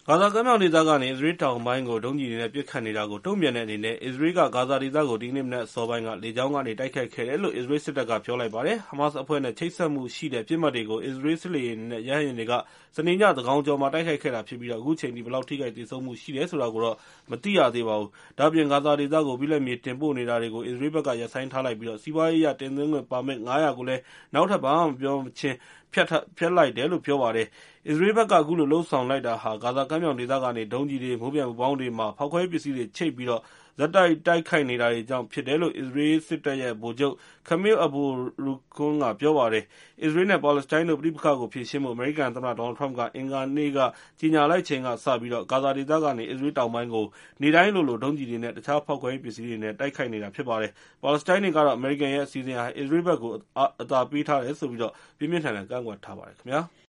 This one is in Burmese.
ဂါဇာကမ်းမြောင်ဒေသကနေ အစ္စရေးတောင်ပိုင်းကို ဒုံးကျည်တွေနဲ့ ပစ်ခတ်နေတာကို တုံ့ပြန်တဲ့အနေနဲ့ အစ္စရေးက ဂါဇာဒေသကို ဒီကနေ့မနက်အစောပိုင်းက လေကြောင်းကနေ တိုက်ခိုက်ခဲ့တယ်လို့ အစ္စရေးစစ်တပ်က ပြောလိုက်ပါတယ်။ ဟာမတ်စ်အဖွဲ့နဲ့ ချိတ်ဆက်မှုရှိတဲ့ ပစ်မှတ်တွေကို အစ္စရေးစစ်လေယာဉ်တွေနဲ့ ရဟတ်ယာဉ်တွေက စနေညသန်းခေါင်ကျော်မှာ တိုက်ခိုက်ခဲ့တာဖြစ်ပြီး အခုချိန်ထိ ဘယ်လောက်ထိခိုက်သေဆုံးမှုရှိတယ်ဆိုတာကိုတော့ မသိရသေးပါဘူး။ ဒါ့အပြင် ဂါဇာဒေသကို ဘိလပ်မြေတင်ပို့နေတာတွေကို အစ္စရေးဘက်က ရပ်ဆိုင်းထားလိုက်ပြီး စီးပွားရေးအရ တင်သွင်းခွင့်ပါမစ် ၅၀၀ ကိုလည်း နောက်ထပ် ဘာမှမပြောမချင်း ဖျက်လိုက်တယ်လို့ ပြောပါတယ်။ အစ္စရေးဘက်က အခုလိုလုပ်ဆောင်လိုက်တာဟာ ဂါဇာကမ်းမြောင်ဒေသကနေ ဒုံးကျည်တွေ၊ မိုးပျံပူပေါင်းတွေမှာ ဖောက်ခွဲရေးပစ္စည်းတွေချိတ်ပြီး ဆက်တိုက်တိုက်ခိုက်နေတာကြောင့် ဖြစ်တယ်လို့ အစ္စရေးစစ်တပ်ရဲ့ ဗိုလ်ချုပ် Kamil Abu Rukn က ပြောပါတယ်။ အစ္စရေးနဲ့ ပါလက်စတိုင်းတို့ ပဋိပက္ခကိုဖြေရှင်းဖို့ အမေရိကန်သမ္မတ Donald Trump က အင်္ဂါနေ့က ကြေညာလိုက်ချိန်ကစပြီး ဂါဇာဒေသကနေ အစ္စရေးတောင်ပိုင်းကို နေ့တိုင်းလိုလို ဒုံးကျည်တွေနဲ့ တခြားဖောက်ခွဲရေးပစ္စည်းတွေနဲ့ တိုက်ခိုက်နေတာဖြစ်ပါတယ်။ ပါလက်စတိုင်းတွေကတော့ အမေရိကန်ရဲ့ အစီအစဉ်ဟာ အစ္စရေးဘက်ကို အသာပေးထားတယ်ဆိုပြီး ပြင်းပြင်းထန်ထန် ကန့်ကွက်ထားပါတယ်ခင်ဗျာ။